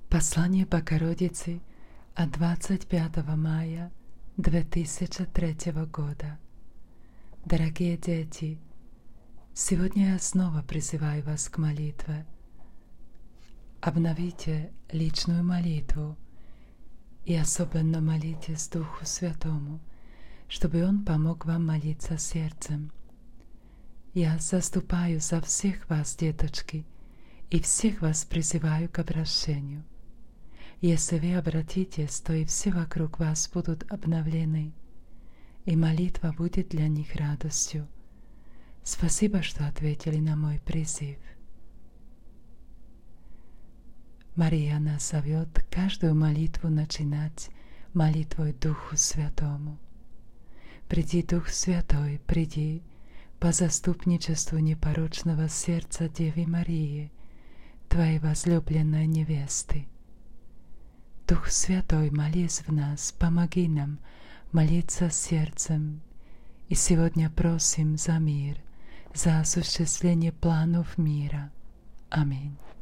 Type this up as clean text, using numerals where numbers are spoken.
Послание Богородицы от 25 мая 2003 года. Дорогие дети, сегодня я снова призываю вас к молитве. Обновите личную молитву и особенно молитесь Духу Святому, чтобы Он помог вам молиться сердцем. Я заступаю за всех вас, деточки, и всех вас призываю к обращению. Если вы обратитесь, то и все вокруг вас будут обновлены, и молитва будет для них радостью. Спасибо, что ответили на мой призыв. Мария нас зовет каждую молитву начинать молитвой Духу Святому. Приди, Дух Святой, приди по заступничеству непорочного сердца Девы Марии, Твоей возлюбленной невесты. Дух Святой, молись в нас, помоги нам молиться сердцем. И сегодня просим за мир, за осуществление планов мира. Аминь.